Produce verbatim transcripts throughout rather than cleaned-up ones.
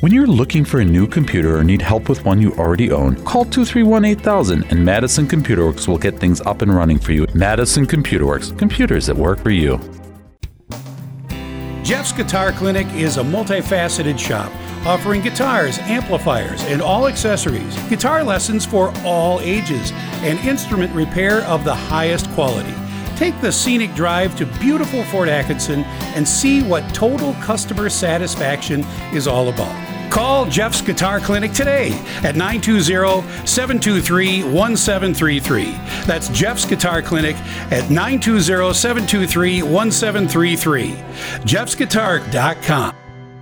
When you're looking for a new computer or need help with one you already own, call two three one, eight thousand and Madison Computer Works will get things up and running for you. Madison Computer Works, computers that work for you. Jeff's Guitar Clinic is a multifaceted shop offering guitars, amplifiers, and all accessories, guitar lessons for all ages, and instrument repair of the highest quality. Take the scenic drive to beautiful Fort Atkinson and see what total customer satisfaction is all about. Call Jeff's Guitar Clinic today at nine two zero, seven two three, one seven three three. That's Jeff's Guitar Clinic at nine two zero, seven two three, one seven three three. jeffs guitar dot com.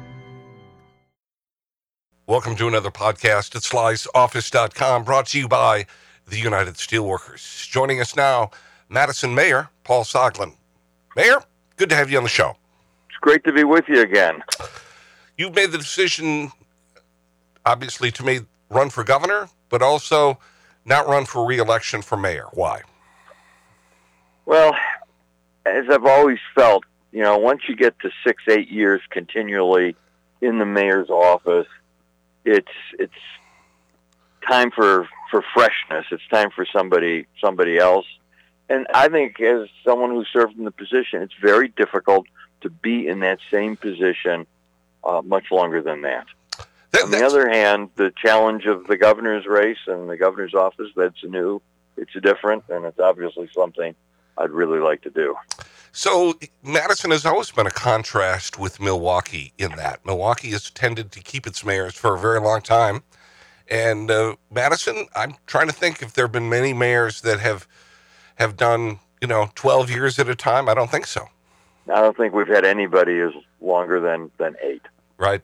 Welcome to another podcast at slice office dot com, brought to you by the United Steelworkers. Joining us now, Madison Mayor Paul Soglin. Mayor, good to have you on the show. It's great to be with you again. You've made the decision, obviously, to make, run for governor, but also not run for re-election for mayor. Why? Well, as I've always felt, you know, once you get to six, eight years continually in the mayor's office, it's it's time for, for freshness. It's time for somebody somebody else. And I think as someone who served in the position, it's very difficult to be in that same position uh, much longer than that. that On the other hand, the challenge of the governor's race and the governor's office, that's new, it's different, and it's obviously something I'd really like to do. So Madison has always been a contrast with Milwaukee in that. Milwaukee has tended to keep its mayors for a very long time. And uh, Madison, I'm trying to think if there have been many mayors that have have done, you know, twelve years at a time. I don't think so. I don't think we've had anybody as longer than, than eight. Right.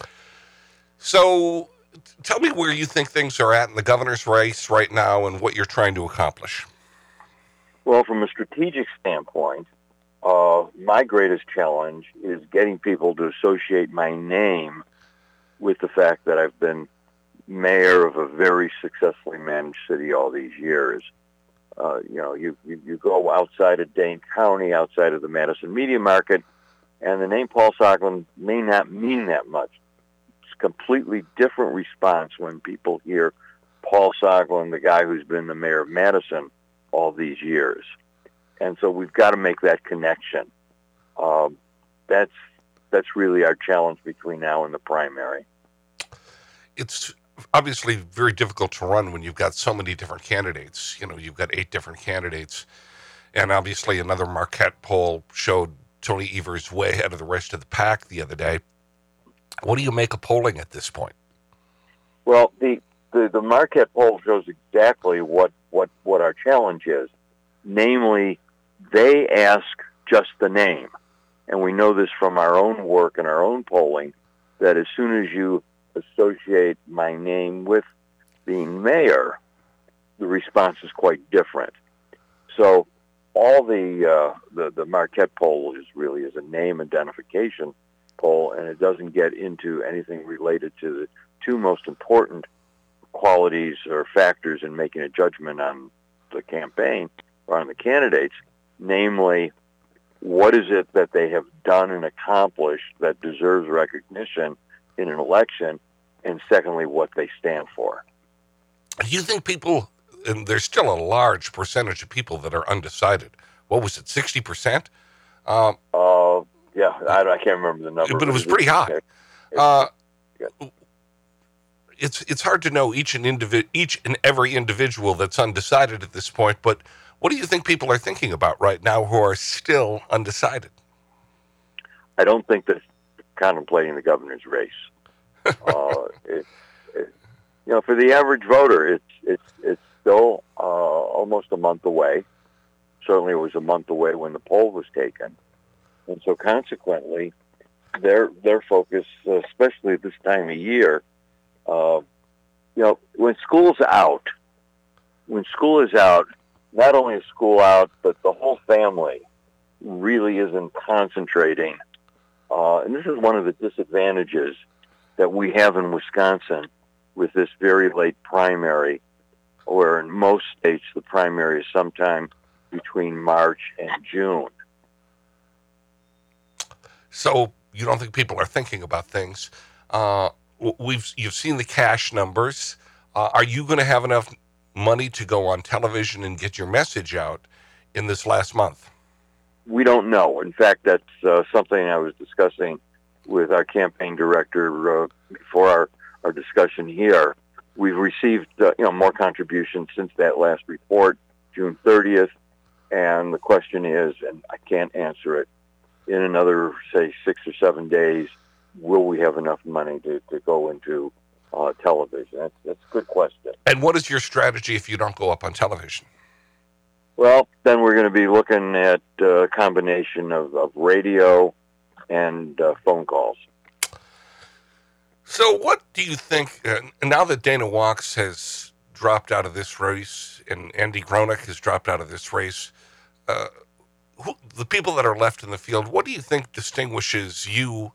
So tell me where you think things are at in the governor's race right now and what you're trying to accomplish. Well, from a strategic standpoint, uh, my greatest challenge is getting people to associate my name with the fact that I've been mayor of a very successfully managed city all these years. Uh, you know, you, you, you go outside of Dane County, outside of the Madison media market, and the name Paul Soglin may not mean that much. It's a completely different response when people hear Paul Soglin, the guy who's been the mayor of Madison all these years. And so we've got to make that connection. Um, that's that's really our challenge between now and the primary. It's obviously very difficult to run when you've got so many different candidates. You know, you've got eight different candidates. And obviously another Marquette poll showed Tony Evers way ahead of the rest of the pack the other day. What do you make of polling at this point? Well, the, the, the Marquette poll shows exactly what, what, what our challenge is. Namely, they ask just the name. And we know this from our own work and our own polling, that as soon as you associate my name with being mayor, the response is quite different. So all the, uh, the the Marquette poll is really is a name identification poll, and it doesn't get into anything related to the two most important qualities or factors in making a judgment on the campaign or on the candidates, namely, what is it that they have done and accomplished that deserves recognition in an election, and secondly, what they stand for. Do you think people, and there's still a large percentage of people that are undecided. What was it, sixty percent? Um, uh, yeah, I, I can't remember the number. But it was pretty high. Uh, it's it's hard to know each and, indivi- each and every individual that's undecided at this point, but what do you think people are thinking about right now who are still undecided? I don't think they're contemplating the governor's race. uh, it, it, you know, for the average voter, it's it's it's still uh, almost a month away. Certainly, it was a month away when the poll was taken, and so consequently, their their focus, especially at this time of year, uh, you know, when school's out, when school is out, not only is school out, but the whole family really isn't concentrating. Uh, and this is one of the disadvantages that we have in Wisconsin with this very late primary, where in most states the primary is sometime between March and June. So you don't think people are thinking about things uh, we've you've seen the cash numbers. Uh, are you going to have enough money to go on television and get your message out in this last month? We don't know. In fact, that's uh, something I was discussing with our campaign director uh, before our, our discussion here. We've received uh, you know more contributions since that last report, June thirtieth, and the question is, and I can't answer it, in another, say, six or seven days, will we have enough money to, to go into uh, television? That's, that's a good question. And what is your strategy if you don't go up on television? Well, then we're going to be looking at a combination of, of radio and uh, phone calls. So what do you think, uh, now that Dana Wachs has dropped out of this race and Andy Gronik has dropped out of this race, uh, who, the people that are left in the field, what do you think distinguishes you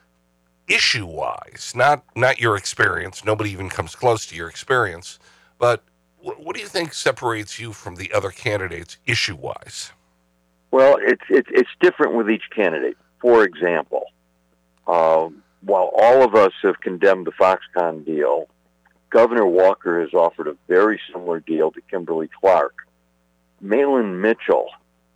issue-wise? Not not your experience. Nobody even comes close to your experience. But what, what do you think separates you from the other candidates issue-wise? Well, it's it's it's different with each candidate. For example, um, while all of us have condemned the Foxconn deal, Governor Walker has offered a very similar deal to Kimberly Clark. Malin Mitchell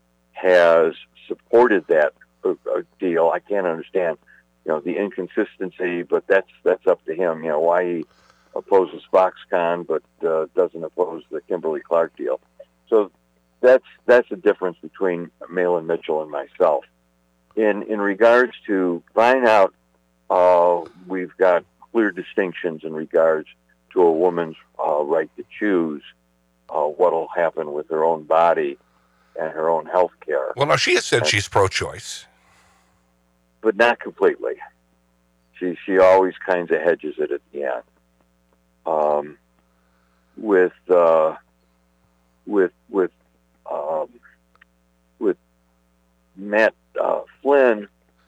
has supported that uh, deal. I can't understand, you know, the inconsistency, but that's that's up to him. You know, why he opposes Foxconn but uh, doesn't oppose the Kimberly Clark deal. So that's that's the difference between Malin Mitchell and myself. In in regards to Vineout, uh, we've got clear distinctions in regards to a woman's uh, right to choose uh, what will happen with her own body and her own health care. Well, now, she has said and, she's pro-choice. But not completely. She she always kinds of hedges it at the end. Um, with uh, with with um, with Matt uh, Flynn,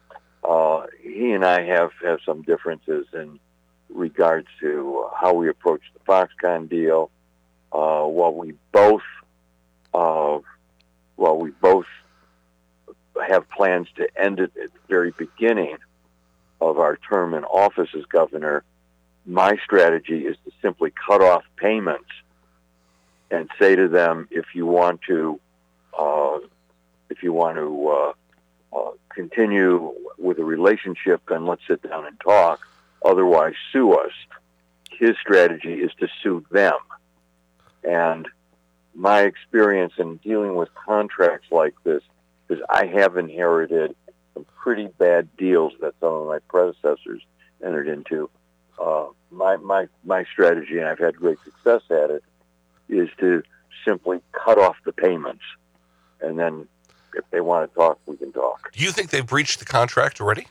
uh, he and I have, have some differences in regards to how we approach the Foxconn deal. Uh, while we both, uh, while we both have plans to end it at the very beginning of our term in office as governor, my strategy is to simply cut off payments and say to them, if you want to, uh, if you want to uh, uh, continue with a relationship, then let's sit down and talk. Otherwise, sue us. His strategy is to sue them. And my experience in dealing with contracts like this is I have inherited some pretty bad deals that some of my predecessors entered into. Uh, my, my, my strategy, and I've had great success at it, is to simply cut off the payments. And then if they want to talk, we can talk. Do you think they've breached the contract already?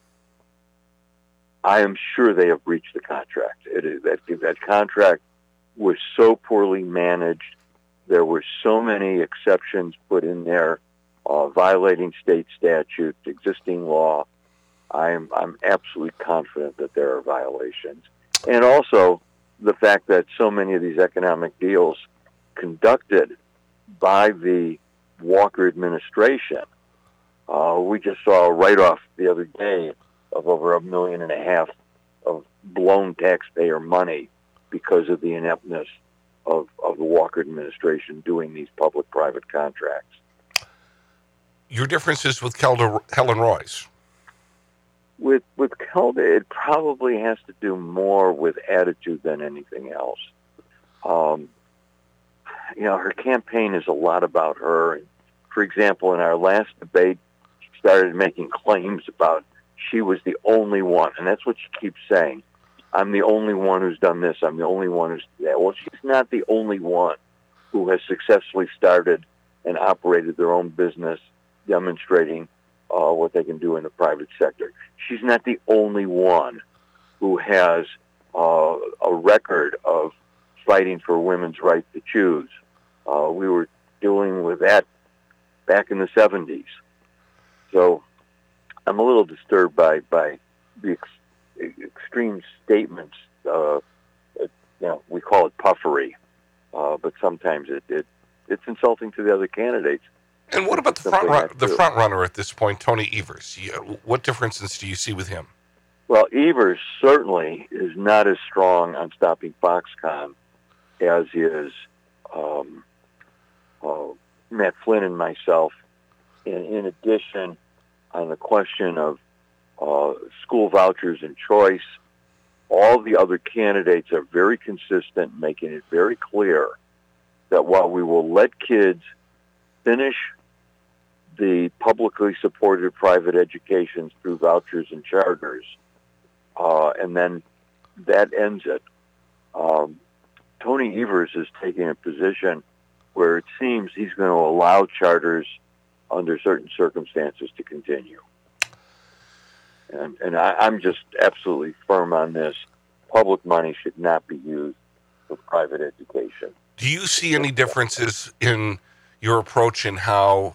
I am sure they have breached the contract. It is, that, that contract was so poorly managed. There were so many exceptions put in there, uh, violating state statute, existing law. I'm I'm absolutely confident that there are violations. And also the fact that so many of these economic deals conducted by the Walker administration, uh, we just saw a write-off the other day of over a million and a half of blown taxpayer money because of the ineptness of, of the Walker administration doing these public-private contracts. Your differences with Kelda, Helen Royce? With with Kelda, it probably has to do more with attitude than anything else. Um, you know, her campaign is a lot about her. For example, in our last debate, she started making claims about she was the only one, and that's what she keeps saying. I'm the only one who's done this. I'm the only one who's that. Well, she's not the only one who has successfully started and operated their own business, demonstrating uh, what they can do in the private sector. She's not the only one who has uh, a record of fighting for women's right to choose. Uh, we were dealing with that back in the seventies. So I'm a little disturbed by, by the ex- extreme statements. Uh, it, you know, we call it puffery, uh, but sometimes it, it it's insulting to the other candidates. And what about the front run, the front runner at this point, Tony Evers? You, what differences do you see with him? Well, Evers certainly is not as strong on stopping Foxconn as is um, uh, Matt Flynn and myself. And in addition, on the question of uh, school vouchers and choice, all the other candidates are very consistent, making it very clear that while we will let kids finish the publicly supported private educations through vouchers and charters, uh, and then that ends it, um, Tony Evers is taking a position where it seems he's going to allow charters under certain circumstances to continue. And, and I, I'm just absolutely firm on this. Public money should not be used for private education. Do you see any differences in your approach in how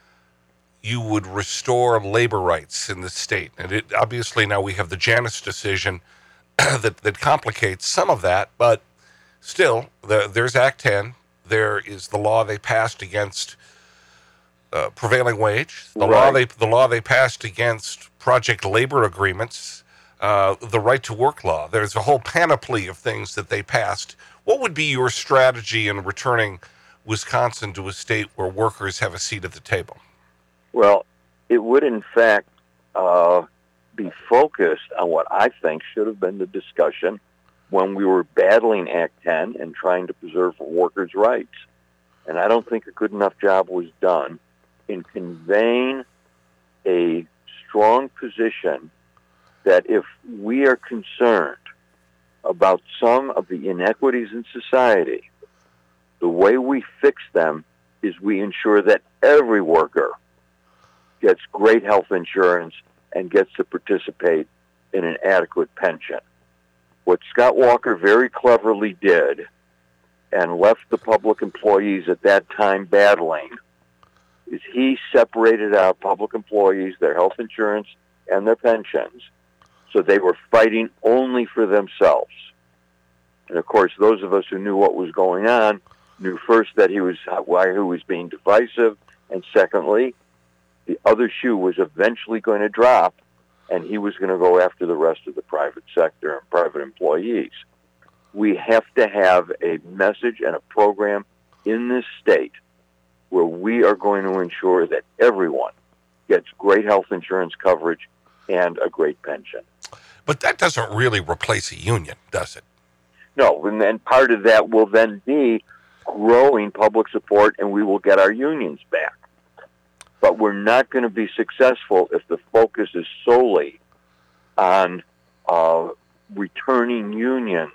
you would restore labor rights in the state? And it, obviously now we have the Janus decision that, that complicates some of that, but still, the, there's Act ten. There is the law they passed against uh, prevailing wage. The right. law they the law they passed against project labor agreements. Uh, the right to work law. There's a whole panoply of things that they passed. What would be your strategy in returning Wisconsin to a state where workers have a seat at the table? Well, it would in fact uh, be focused on what I think should have been the discussion when we were battling Act ten and trying to preserve workers' rights. And I don't think a good enough job was done in conveying a strong position that if we are concerned about some of the inequities in society, the way we fix them is we ensure that every worker gets great health insurance and gets to participate in an adequate pension. What Scott Walker very cleverly did and left the public employees at that time battling is he separated out public employees, their health insurance, and their pensions, so they were fighting only for themselves. And of course, those of us who knew what was going on knew first that he was why he was being divisive, and secondly, the other shoe was eventually going to drop, and he was going to go after the rest of the private sector and private employees. We have to have a message and a program in this state where we are going to ensure that everyone gets great health insurance coverage and a great pension. But that doesn't really replace a union, does it? No, and then part of that will then be growing public support, and we will get our unions back. But we're not going to be successful if the focus is solely on uh, returning unions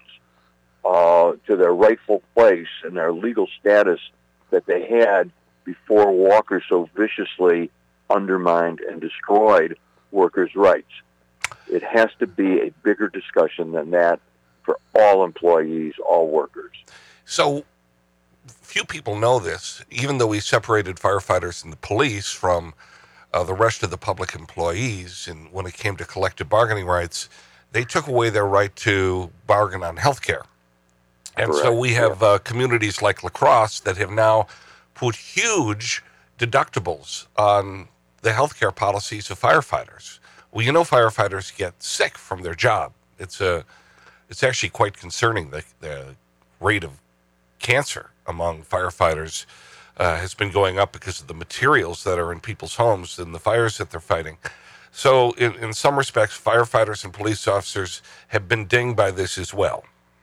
uh, to their rightful place and their legal status that they had before Walker so viciously undermined and destroyed workers' rights. It has to be a bigger discussion than that for all employees, all workers. So few people know this, even though we separated firefighters and the police from uh, the rest of the public employees, and when it came to collective bargaining rights, they took away their right to bargain on health care. And Correct. So we have uh, communities like La Crosse that have now put huge deductibles on the health care policies of firefighters. Well, you know, firefighters get sick from their job. It's a, it's actually quite concerning. The, the rate of cancer among firefighters uh, has been going up because of the materials that are in people's homes and the fires that they're fighting. So in, in some respects, firefighters and police officers have been dinged by this as well.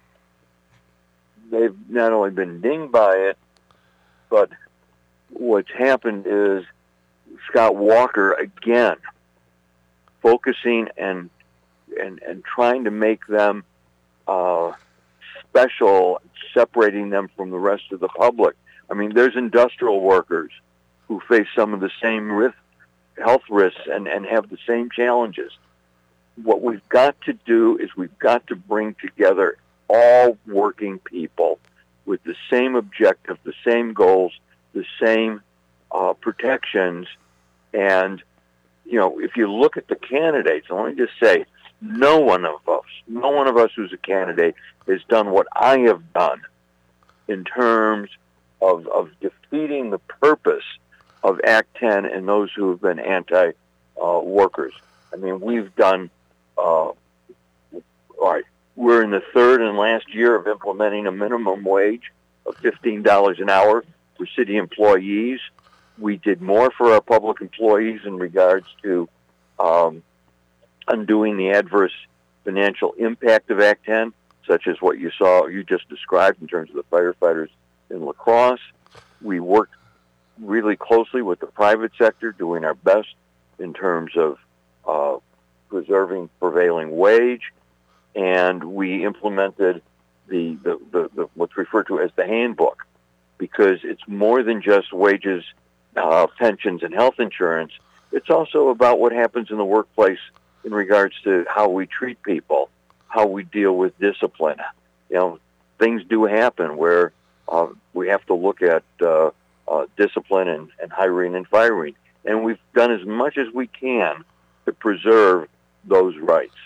They've not only been dinged by it, but what's happened is Scott Walker, again, focusing and and, and trying to make them uh, special, separating them from the rest of the public. I mean, there's industrial workers who face some of the same risk, health risks and, and have the same challenges. What we've got to do is we've got to bring together all working people with the same objective, the same goals, the same uh, protections. And, you know, if you look at the candidates, let me just say, no one of us, no one of us who's a candidate has done what I have done in terms of, of defeating the purpose of Act ten and those who have been anti-workers. Uh, I mean, we've done uh, all right, we're in the third and last year of implementing a minimum wage of fifteen dollars an hour for city employees. We did more for our public employees in regards to um, undoing the adverse financial impact of Act ten, such as what you saw, you just described in terms of the firefighters in La Crosse. We worked really closely with the private sector, doing our best in terms of uh, preserving prevailing wage, and we implemented the, the, the, the what's referred to as the handbook, because it's more than just wages, uh, pensions, and health insurance. It's also about what happens in the workplace in regards to how we treat people, how we deal with discipline. You know, things do happen where uh, we have to look at uh, uh, discipline and, and hiring and firing. And we've done as much as we can to preserve those rights.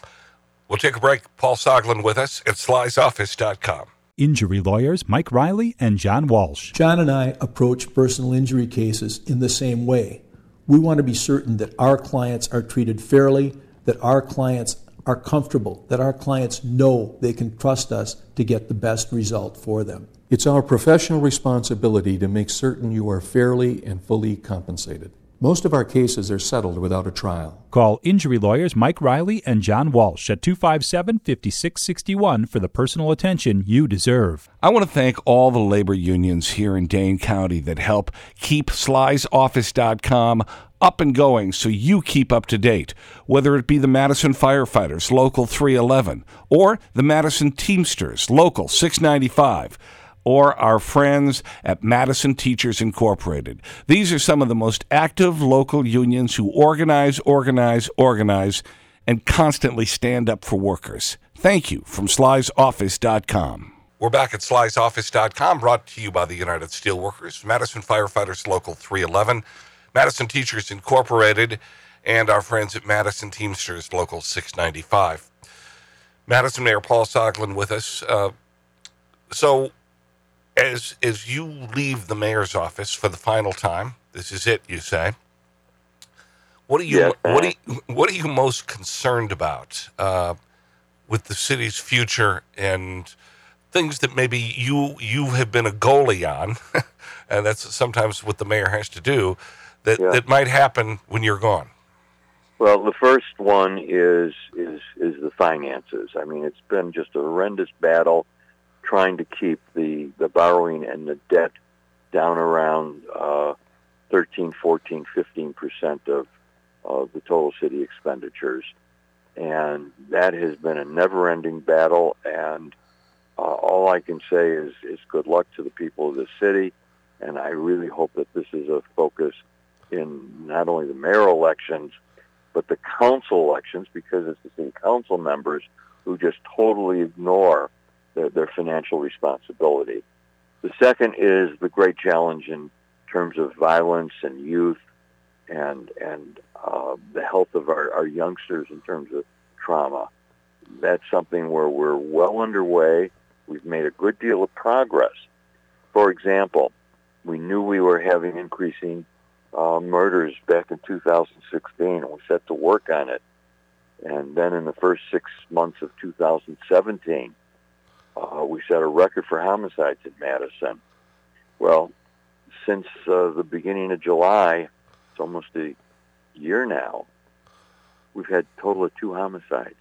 We'll take a break. Paul Soglin with us at Sly's Office dot com. Injury lawyers Mike Riley and John Walsh. John and I approach personal injury cases in the same way. We want to be certain that our clients are treated fairly, that our clients are comfortable, that our clients know they can trust us to get the best result for them. It's our professional responsibility to make certain you are fairly and fully compensated. Most of our cases are settled without a trial. Call injury lawyers Mike Riley and John Walsh at two five seven, five six six one for the personal attention you deserve. I want to thank all the labor unions here in Dane County that help keep Sly's Office dot com up and going so you keep up to date, whether it be the Madison Firefighters, Local three eleven, or the Madison Teamsters, Local six ninety-five, or our friends at Madison Teachers Incorporated. These are some of the most active local unions who organize, organize, organize, and constantly stand up for workers. Thank you from Sly's Office dot com. We're back at Sly's Office dot com, brought to you by the United Steelworkers, Madison Firefighters Local three eleven, Madison Teachers Incorporated, and our friends at Madison Teamsters Local six ninety-five. Madison Mayor Paul Soglin with us. Uh, so, As as you leave the mayor's office for the final time, this is it, you say. What are you Yes. what are you, what are you most concerned about uh, with the city's future and things that maybe you you have been a goalie on, and that's sometimes what the mayor has to do, that, Yeah. that might happen when you're gone? Well, the first one is is is the finances. I mean, it's been just a horrendous battle trying to keep the, the borrowing and the debt down around uh, thirteen, fourteen, fifteen percent of, of the total city expenditures. And that has been a never-ending battle, and uh, all I can say is, is good luck to the people of the city, and I really hope that this is a focus in not only the mayoral elections, but the council elections, because it's the city council members who just totally ignore Their, their financial responsibility. The second is the great challenge in terms of violence and youth and and uh, the health of our, our youngsters in terms of trauma. That's something where we're well underway. We've made a good deal of progress. For example, we knew we were having increasing uh, murders back in two thousand sixteen, and we set to work on it. And then in the first six months of two thousand seventeen, Uh, we set a record for homicides in Madison. Well, since uh, the beginning of July, it's almost a year now, we've had a total of two homicides,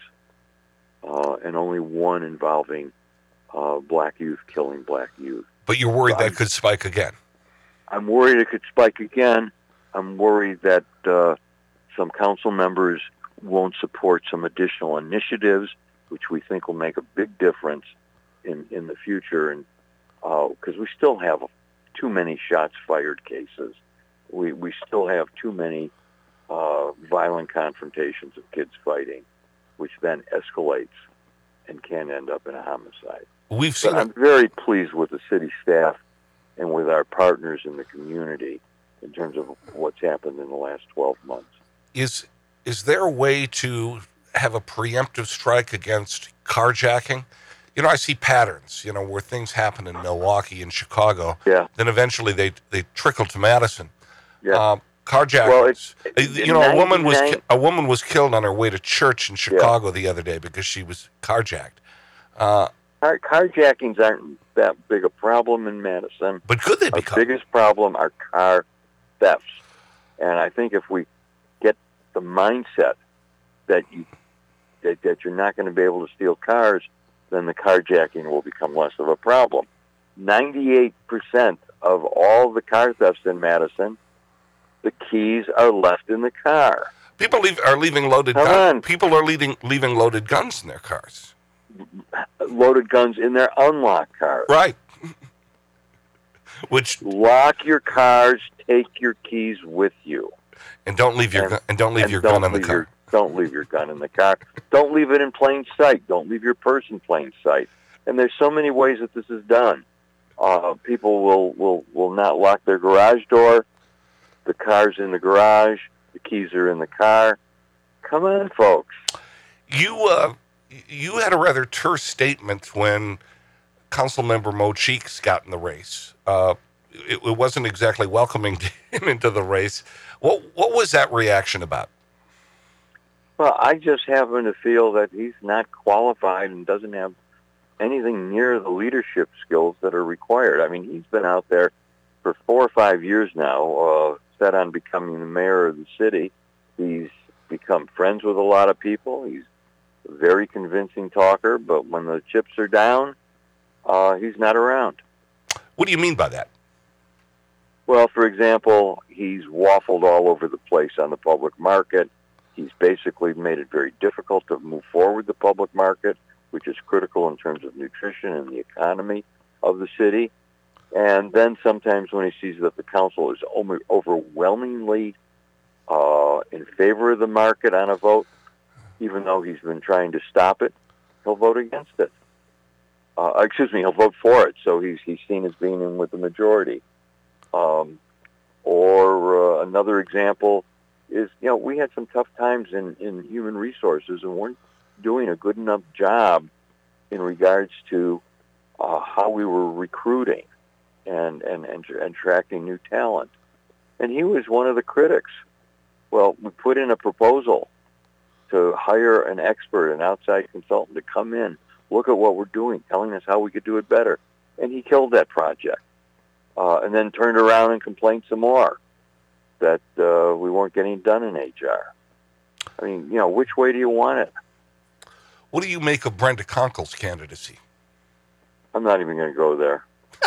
uh, and only one involving uh, black youth killing black youth. But you're worried So that could spike again. I'm worried it could spike again. I'm worried that uh, some council members won't support some additional initiatives, which we think will make a big difference in, in the future, and because uh, we still have too many shots fired cases. We we still have too many uh, violent confrontations of kids fighting, which then escalates and can end up in a homicide. We've But seen I'm very pleased with the city staff and with our partners in the community in terms of what's happened in the last twelve months. Is is there a way to have a preemptive strike against carjacking? You know, I see patterns, you know, where things happen in Milwaukee and Chicago. Yeah. Then eventually they they trickle to Madison. Yeah. Um, Carjackings. Well, it's, you know, a woman was ninety-nine a woman was killed on her way to church in Chicago yeah. the other day because she was carjacked. Uh, Car, carjackings aren't that big a problem in Madison. But could they Our become? The biggest problem are car thefts. And I think if we get the mindset that you that, that you're not going to be able to steal cars, then the carjacking will become less of a problem. ninety-eight percent of all the car thefts in Madison, the keys are left in the car. People leave, are leaving loaded Come guns. on. People are leaving, leaving loaded guns in their cars. Loaded guns in their unlocked cars. Right. Which lock your cars, take your keys with you, and don't leave your and, gun, and don't leave and your don't gun in the leave car. Your, don't leave your gun in the car. Don't leave it in plain sight. Don't leave your purse in plain sight. And there's so many ways that this is done. Uh, people will, will, will not lock their garage door. The car's in the garage. The keys are in the car. Come on, folks. You uh, you had a rather terse statement when Councilmember Mo Cheeks got in the race. Uh, it, it wasn't exactly welcoming him into the race. What what was that reaction about? Well, I just happen to feel that he's not qualified and doesn't have anything near the leadership skills that are required. I mean, he's been out there for four or five years now, uh, set on becoming the mayor of the city. He's become friends with a lot of people. He's a very convincing talker, but when the chips are down, uh, he's not around. What do you mean by that? Well, for example, he's waffled all over the place on the public market. He's basically made it very difficult to move forward the public market, which is critical in terms of nutrition and the economy of the city. And then sometimes when he sees that the council is overwhelmingly uh, in favor of the market on a vote, even though he's been trying to stop it, he'll vote against it. Uh, excuse me, he'll vote for it. So he's he's seen as being in with the majority. Um, or uh, another example is, you know, we had some tough times in, in human resources and weren't doing a good enough job in regards to uh, how we were recruiting and, and, and, and attracting new talent. And he was one of the critics. Well, we put in a proposal to hire an expert, an outside consultant to come in, look at what we're doing, telling us how we could do it better. And he killed that project. Uh, and then turned around and complained some more that uh, we weren't getting done in H R. I mean, you know, which way do you want it? What do you make of Brenda Conkle's candidacy? I'm not even going to go there.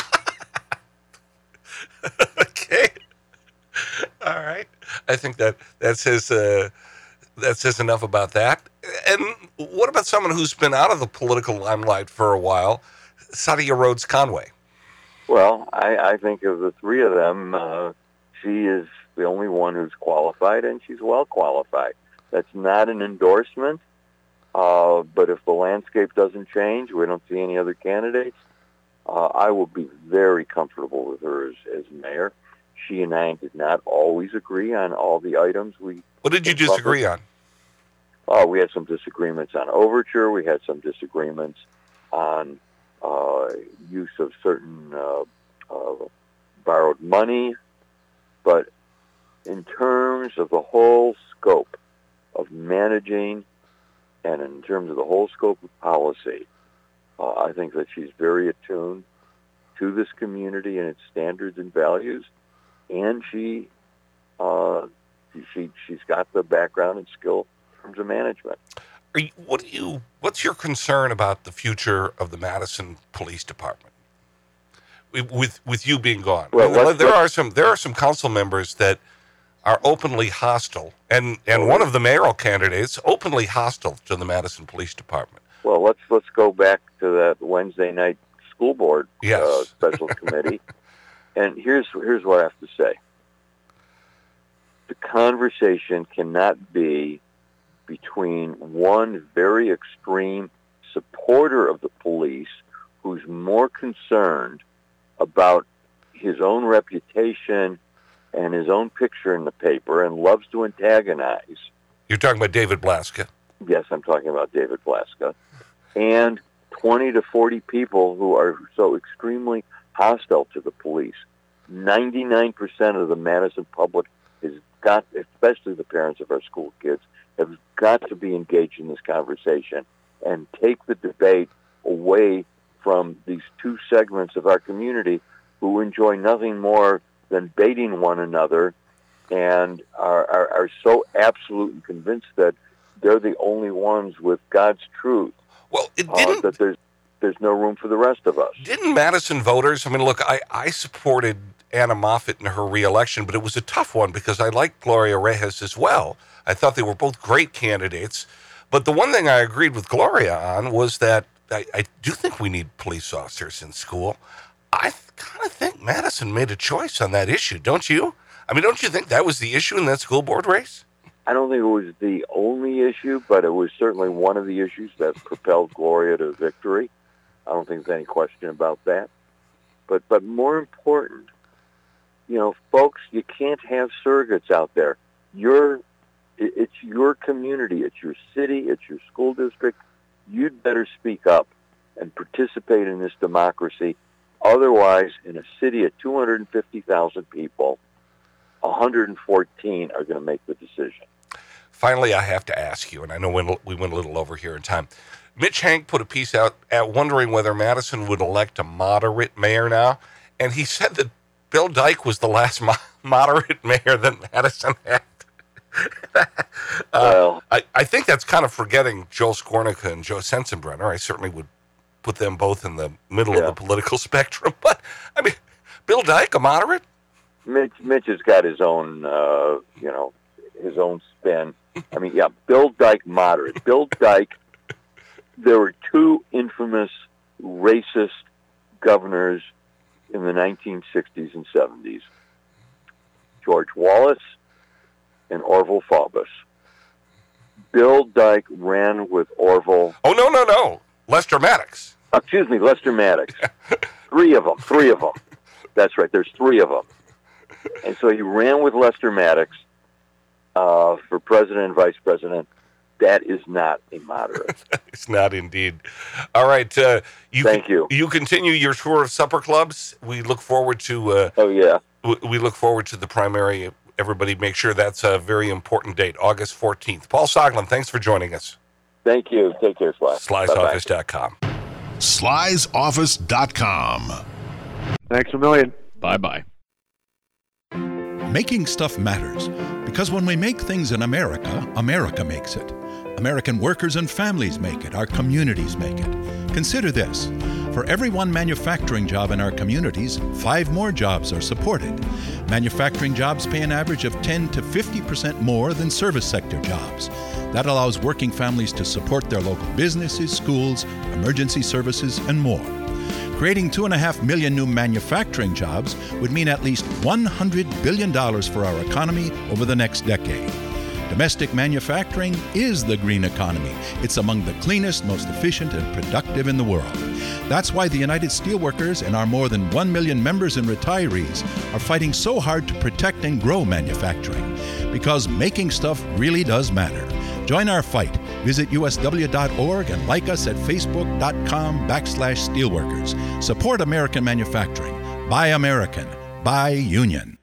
Okay. All right. I think that that says uh, that says enough about that. And what about someone who's been out of the political limelight for a while, Sadia Rhodes Conway? Well, I, I think of the three of them, uh, she is the only one who's qualified, and she's well qualified. That's not an endorsement, uh, but if the landscape doesn't change, we don't see any other candidates, uh, I will be very comfortable with her as, as mayor. She and I did not always agree on all the items we... What did you disagree on? Oh, we had some disagreements on Overture. We had some disagreements on... Uh, use of certain uh, uh, borrowed money, but in terms of the whole scope of managing and in terms of the whole scope of policy, uh, I think that she's very attuned to this community and its standards and values, and she, uh, she she's got the background and skill in terms of management. Are you, what do you? What's your concern about the future of the Madison Police Department? With with you being gone, well, there, let's, there let's, are some there are some council members that are openly hostile, and and one of the mayoral candidates openly hostile to the Madison Police Department. Well, let's let's go back to that Wednesday night school board yes. uh, special committee, and here's here's what I have to say. The conversation cannot be between one very extreme supporter of the police who's more concerned about his own reputation and his own picture in the paper and loves to antagonize. You're talking about David Blaska? Yes, I'm talking about David Blaska. And twenty to forty people who are so extremely hostile to the police. ninety-nine percent of the Madison public is got, especially the parents of our school kids, have got to be engaged in this conversation and take the debate away from these two segments of our community who enjoy nothing more than baiting one another and are, are, are so absolutely convinced that they're the only ones with God's truth. Well, it uh, didn't... that there's, there's no room for the rest of us. Didn't Madison voters, I mean, look, I, I supported Anna Moffett in her reelection, but it was a tough one because I liked Gloria Reyes as well. I thought they were both great candidates. But the one thing I agreed with Gloria on was that I, I do think we need police officers in school. I th- kind of think Madison made a choice on that issue, don't you? I mean, don't you think that was the issue in that school board race? I don't think it was the only issue, but it was certainly one of the issues that propelled Gloria to victory. I don't think there's any question about that. But but more important, you know, folks, you can't have surrogates out there. You're, it's your community, it's your city, it's your school district. You'd better speak up and participate in this democracy. Otherwise, in a city of two hundred fifty thousand people, one hundred fourteen are going to make the decision. Finally, I have to ask you, and I know we went a little over here in time. Mitch Hank put a piece out at wondering whether Madison would elect a moderate mayor now, and he said that Bill Dyke was the last mo- moderate mayor that Madison had. uh, well, I, I think that's kind of forgetting Joel Skornica and Joe Sensenbrenner. I certainly would put them both in the middle yeah. of the political spectrum. But, I mean, Bill Dyke, a moderate? Mitch, Mitch has got his own, uh, you know, his own spin. I mean, yeah, Bill Dyke, moderate. Bill Dyke, there were two infamous racist governors in the nineteen sixties and seventies, George Wallace and Orville Faubus. Bill Dyke ran with Orville. Oh, no, no, no. Lester Maddox. Excuse me, Lester Maddox. Three of them, three of them. That's right, there's three of them. And so he ran with Lester Maddox uh, for president and vice president. That is not a moderate. It's not indeed. All right. Uh, you Thank con- you. You continue your tour of supper clubs. We look forward to. Uh, oh yeah. W- we look forward to the primary. Everybody, make sure that's a very important date, August fourteenth. Paul Soglin, thanks for joining us. Thank you. Take care, Sly. Sly's Office dot com. Sly's Office dot com. Thanks a million. Bye-bye. Making stuff matters because when we make things in America, America makes it. American workers and families make it. Our communities make it. Consider this. For every one manufacturing job in our communities, five more jobs are supported. Manufacturing jobs pay an average of ten to fifty percent more than service sector jobs. That allows working families to support their local businesses, schools, emergency services, and more. Creating two and a half million new manufacturing jobs would mean at least one hundred billion dollars for our economy over the next decade. Domestic manufacturing is the green economy. It's among the cleanest, most efficient, and productive in the world. That's why the United Steelworkers and our more than one million members and retirees are fighting so hard to protect and grow manufacturing. Because making stuff really does matter. Join our fight. Visit U S W dot org and like us at Facebook.com backslash Steelworkers. Support American manufacturing. Buy American. Buy Union.